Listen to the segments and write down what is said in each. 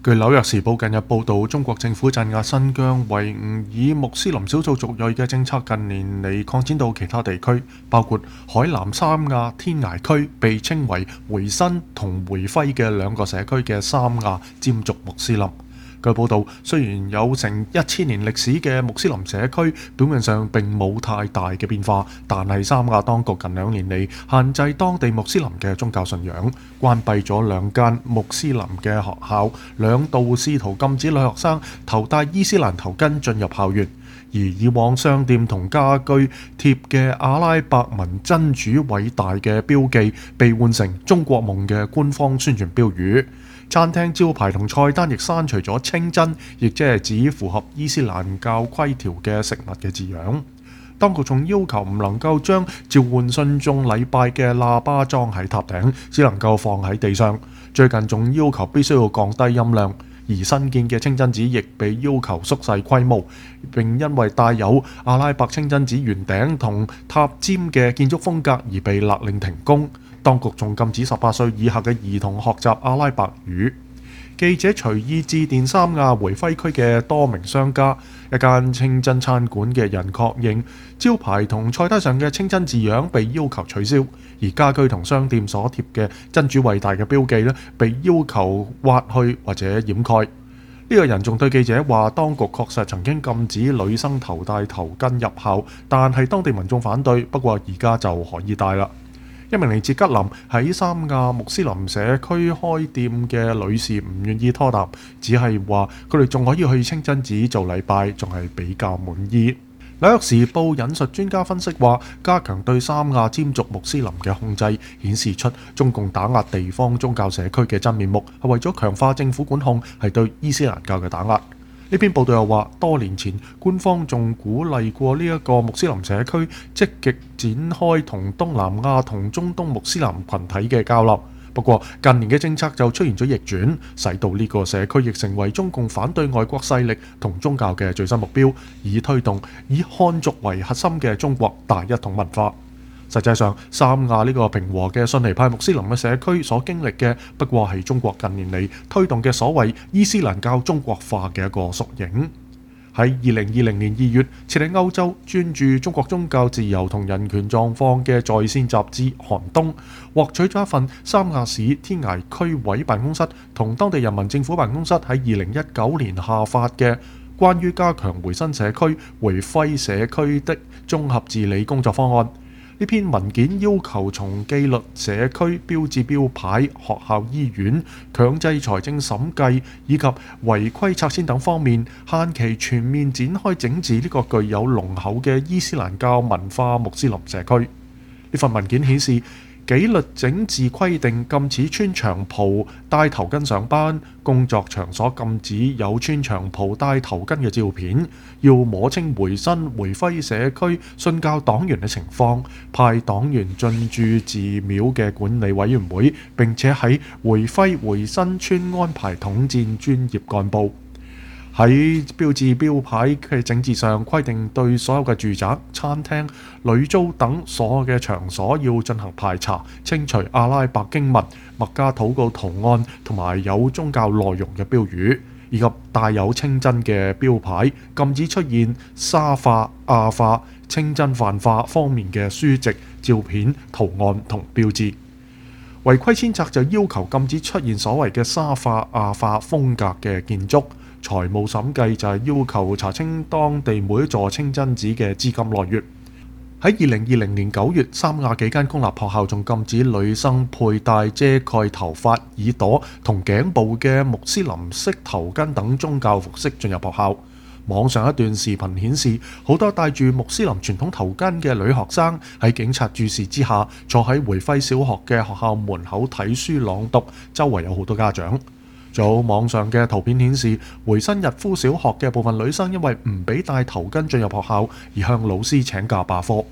據紐約時報近日報導，中國政府鎮壓新疆維吾爾穆斯林少數族裔嘅政策近年嚟擴展到其他地區，包括海南三亞天涯區被稱為回新同回輝嘅兩個社區嘅三亞佔族穆斯林。據報導，雖然有成1000年歷史嘅穆斯林社區表面上並冇太大嘅變化，但係三亞當局近2年嚟限制當地穆斯林嘅宗教信仰，關閉咗2間穆斯林嘅學校，2度試圖禁止女學生頭戴伊斯蘭頭巾進入校園。而以往商店同家居貼嘅阿拉伯文真主偉大嘅標記被換成中國夢嘅官方宣傳標語。餐廳招牌同菜單亦刪除咗清真，亦即係指符合伊斯蘭教規條嘅食物嘅字樣。當局仲要求唔能夠將召喚信眾禮拜嘅喇叭裝喺塔頂，只能夠放喺地上。最近仲要求必須要降低音量，而新建嘅清真寺亦被要求縮細規模，並因為帶有阿拉伯清真寺圓頂同塔尖嘅建築風格而被勒令停工。當局仲禁止18歲以下嘅兒童學習阿拉伯語。記者隨意致電三亞回輝區嘅多名商家，一間清真餐館嘅人確認，招牌同菜單上嘅清真字樣被要求取消，而家居同商店所貼嘅真主偉大嘅標記被要求挖去或者掩蓋。呢個人仲對記者話，當局確實曾經禁止女生頭戴頭巾入校，但係當地民眾反對，不過而家就可以戴啦。一名嚟自吉林喺三亞穆斯林社區開店嘅女士唔願意拖沓，只係話佢哋仲可以去清真寺做禮拜，仲係比較滿意。紐約時報引述專家分析話，加強對三亞佔族穆斯林嘅控制，顯示出中共打壓地方宗教社區嘅真面目，係為咗強化政府管控，係對伊斯蘭教嘅打壓。呢篇報道又話，多年前官方仲鼓勵過呢一個穆斯林社區積極展開同東南亞同中東穆斯林群體嘅交流。不過近年嘅政策就出現咗逆轉，使到呢個社區亦成為中共反對外國勢力同宗教嘅最新目標，以推動以漢族為核心嘅中國大一統文化。實際上，三亞呢個平和嘅遜尼派穆斯林嘅社區所經歷嘅，不過係中國近年嚟推動嘅所謂伊斯蘭教中國化嘅一個縮影。喺2020年2月，設喺歐洲專注中國宗教自由同人權狀況嘅在線雜誌《寒冬》獲取咗一份三亞市天涯區委辦公室同當地人民政府辦公室喺2019年下發嘅關於加強回新社區回輝社區的綜合治理工作方案。呢篇文件要求從紀律、社區標誌標牌、學校、醫院、強制財政審計以及違規拆遷等方面，限期全面展開整治呢個具有濃厚嘅伊斯蘭教文化穆斯林社區。呢份文件顯示，紀律整治規定禁止穿長袍戴頭巾上班，工作場所禁止有穿長袍戴頭巾嘅照片，要摸清回新回輝社區信教黨員嘅情況，派黨員進駐寺廟嘅管理委員會，並且喺回輝回新村安排統戰專業幹部。喺標誌標牌嘅整治上規定，對所有嘅住宅、餐廳、旅租等所有嘅場所要進行排查，清除阿拉伯經文、麥加禱告圖案同埋有宗教內容嘅標語，以及帶有清真嘅標牌，禁止出現沙化、亞化、清真泛化方面嘅書籍、照片、圖案同標誌。違規遷拆就要求禁止出現所謂嘅沙化、亞化風格嘅建築。財務審計就係要求查清當地每一座清真寺嘅資金來源。喺2020年9月，三亞幾間公立學校仲禁止女生佩戴遮蓋頭髮、耳朵同頸部嘅穆斯林式頭巾等宗教服飾進入學校。網上一段視頻顯示，好多戴住穆斯林傳統頭巾嘅女學生喺警察注視之下，坐喺回輝小學嘅學校門口睇書朗讀，周圍有好多家長。仲有網上嘅圖片顯示，回新日夫小學嘅部分女生因為唔俾戴頭巾進入學校，而向老師請假罷課。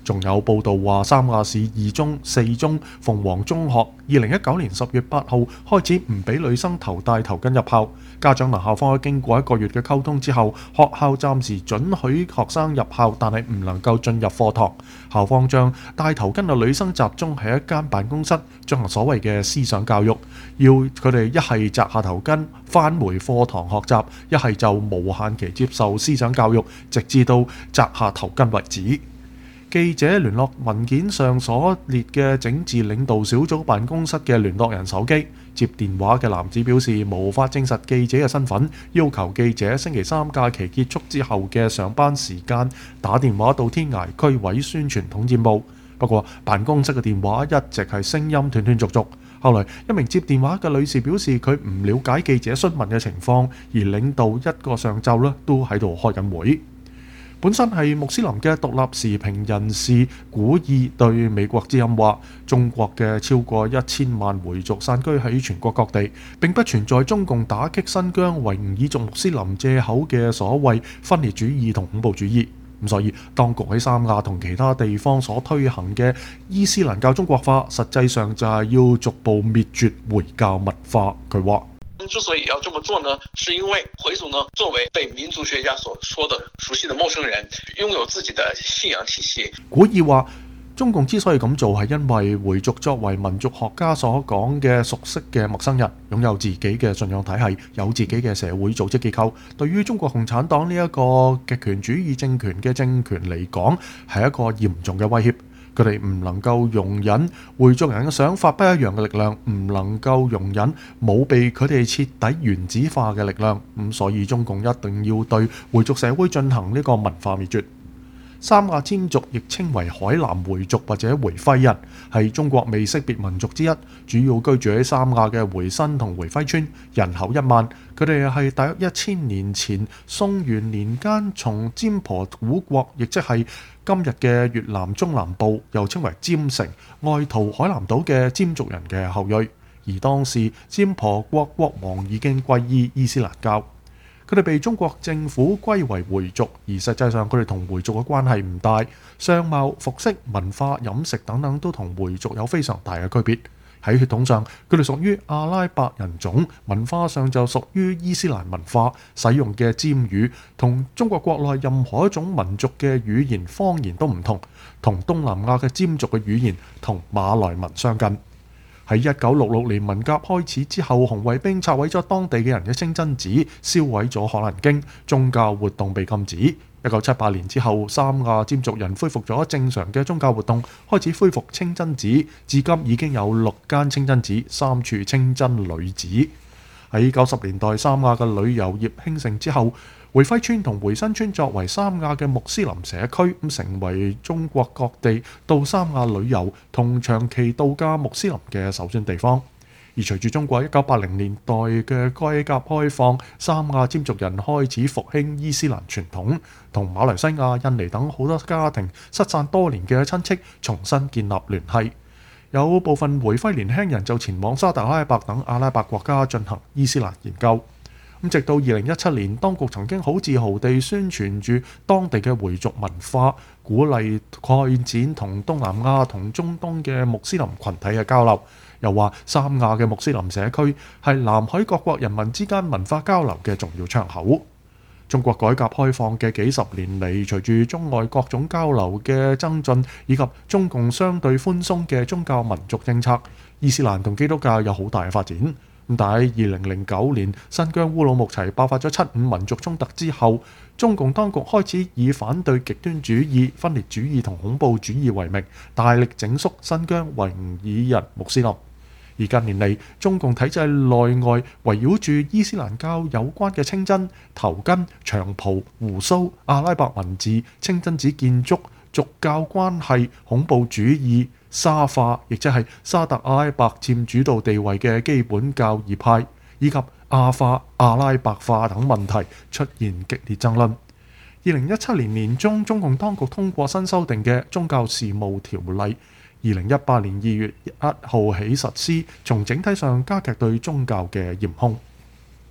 仲有報道話，三亞市二中、四中、鳳凰中學2019年10月8號開始唔俾女生戴頭巾入校。家長同校方喺經過1個月嘅溝通之後，學校暫時准許學生入校，但係唔能夠進入課堂。校方將戴頭巾嘅女生集中喺一間辦公室，進行所謂嘅思想教育，要佢哋一係摘下頭巾返回課堂學習，一係就無限期接受思想教育，直至到摘下頭巾為止。記者聯絡文件上所列嘅整治領導小組辦公室嘅聯絡人手機，接電話嘅男子表示無法證實記者嘅身份，要求記者星期三假期結束之後嘅上班時間打電話到天涯區委宣傳統戰部。不過辦公室嘅電話一直係聲音斷斷續續。後來一名接電話嘅女士表示佢唔了解記者詢問嘅情況，而領導一個上晝都喺度開緊會。本身係穆斯林嘅獨立時評人士古爾對美國之音話：中國嘅超過1000萬回族散居喺全國各地，並不存在中共打擊新疆維吾爾族穆斯林藉口嘅所謂分裂主義同恐怖主義。所以當局喺三亞同其他地方所推行嘅伊斯蘭教中國化，實際上就係要逐步滅絕回教文化。佢話： 之所以要這麼做呢，是因為回族呢作為被民族學家所說的熟悉的陌生人，擁有自己的信仰體系。 古爾話：中共之所以咁做，係因為回族作為民族學家所講嘅熟悉嘅陌生人，擁有自己嘅信仰體系，有自己嘅社會組織結構。對於中國共產黨呢一個極權主義政權嘅政權嚟講，係一個嚴重嘅威脅。佢哋唔能夠容忍回族人嘅想法不一樣嘅力量，唔能夠容忍冇被佢哋徹底原子化嘅力量。所以中共一定要對回族社會進行呢個文化滅絕。三亞占族亦稱為海南回族或者回徽人，係中國未識別民族之一，主要居住喺三亞嘅回新同回徽村，人口1萬。佢哋係大約1000年前宋元年間從占婆古國，亦即係今日嘅越南中南部，又稱為占城，外逃海南島嘅占族人嘅後裔。而當時占婆國國王已經歸依伊斯蘭教。佢哋被中國政府歸為回族，而實際上佢哋同回族嘅關係唔大，相貌、服飾、文化、飲食等等都同回族有非常大嘅區別。喺血統上，佢哋屬於阿拉伯人種；文化上就屬於伊斯蘭文化，使用嘅占語同中國國內任何一種民族嘅語言方言都唔同，同東南亞嘅占族嘅語言同馬來文相近。喺1966年文革開始之後，紅衛兵拆毀咗當地嘅人嘅清真寺，燒毀咗可蘭經，宗教活動被禁止。1978年之後，三亞占族人恢復咗正常嘅宗教活動，開始恢復清真寺，至今已經有6間清真寺、3處清真女子。喺90年代，三亞嘅旅遊業興盛之後，回徽村同回新村作為三亞嘅穆斯林社區，成為中國各地到三亞旅遊同長期度假穆斯林嘅首選地方。而隨住中國1980年代嘅改革開放，三亞占族人開始復興伊斯蘭傳統，同馬來西亞、印尼等好多家庭失散多年嘅親戚重新建立聯繫。有部分回徽年輕人就前往沙特阿拉伯等阿拉伯國家進行伊斯蘭研究。直到2017年，當局曾經好自豪地宣傳住當地嘅回族文化，鼓勵開展同東南亞同中東嘅穆斯林群體嘅交流，又話三亞嘅穆斯林社區係南海各國人民之間文化交流嘅重要窗口。中國改革開放嘅幾十年嚟，隨住中外各種交流嘅增進，以及中共相對寬鬆嘅宗教民族政策，伊斯蘭同基督教有好大嘅發展。但喺2009年新疆烏魯木齊爆發咗75民族衝突之後，中共當局開始以反對極端主義、分裂主義同恐怖主義為名，大力整肅新疆維吾爾人穆斯林。而近年嚟，中共體制內外圍繞住伊斯蘭教有關嘅清真、頭巾、長袍、鬍鬚、阿拉伯文字、清真寺建築、族教關係、恐怖主義、沙化，亦即係沙特阿拉伯佔主導地位嘅基本教義派，以及亞化、阿拉伯化等問題出現激烈爭論。2017年年中，中共當局通過新修訂嘅宗教事務條例，2018年2月1號起實施，從整體上加劇對宗教嘅嚴控。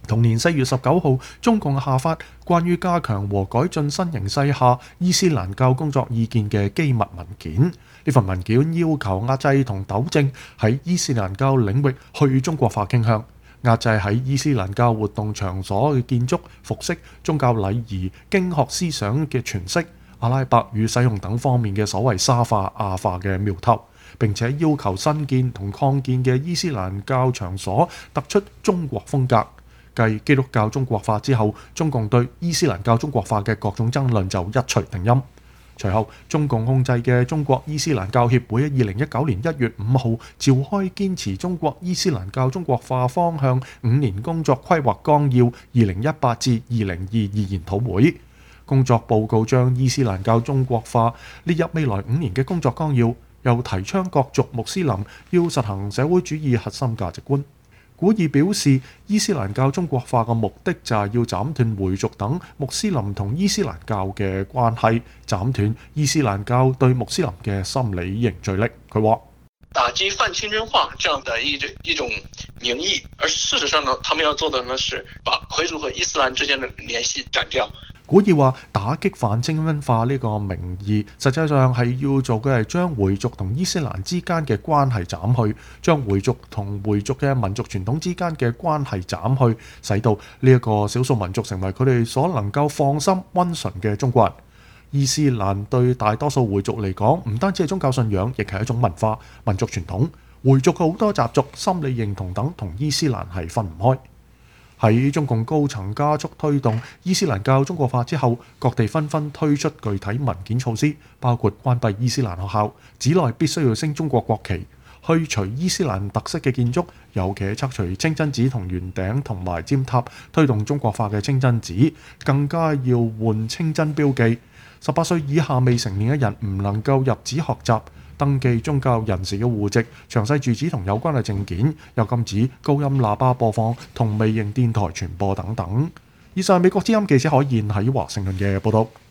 同年4月19號，中共下發關於加強和改進新形勢下伊斯蘭教工作意見嘅機密文件。呢份文件要求壓制同糾正喺伊斯蘭教領域去中國化傾向，壓制喺伊斯蘭教活動場所嘅建築、服飾、宗教禮儀、經學思想嘅詮釋、阿拉伯語使用等方面嘅所謂沙化、亞化嘅苗頭。並且要求新建同擴建嘅伊斯蘭教場所突出中國風格。繼基督教中國化之後，中共對伊斯蘭教中國化嘅各種爭論就一錘定音。隨後，中共控制嘅中國伊斯蘭教協會喺2019年1月5號召開堅持中國伊斯蘭教中國化方向5年工作規劃綱要2018至2022研討會。工作報告將伊斯蘭教中國化列入未來5年嘅工作綱要，又提倡各族穆斯林要實行社會主義核心價值觀。古爾表示，伊斯蘭教中國化嘅目的就係要斬斷回族等穆斯林同伊斯蘭教嘅關係，斬斷伊斯蘭教對穆斯林嘅心理凝聚力。佢話： 打擊泛清真化這樣的一種名義，而事實上呢，他們要做的呢是把回族和伊斯蘭之間的聯繫斬掉。 古爾話打擊泛清真化呢個名義，實際上係要做嘅係將回族同伊斯蘭之間嘅關係斬去，將回族同回族嘅民族傳統之間嘅關係斬去，使到呢一個少數民族成為佢哋所能夠放心溫順嘅中國人。伊斯蘭對大多數回族嚟講，唔單止係宗教信仰，亦係一種文化、民族傳統。回族好多習俗、心理認同等同伊斯蘭係分唔開。喺中共高層加速推動伊斯蘭教中國化之後，各地紛紛推出具體文件措施，包括關閉伊斯蘭學校，寺內必須要升中國國旗，去除伊斯蘭特色嘅建築，尤其係拆除清真寺同圓頂同埋尖塔，推動中國化嘅清真寺，更加要換清真標記。18歲以下未成年嘅人唔能夠入寺學習，登記宗教人士嘅戶籍、詳細住址同有關嘅證件，又禁止高音喇叭播放同微型電台傳播等等。以上係美國之音記者海燕喺華盛頓嘅報道。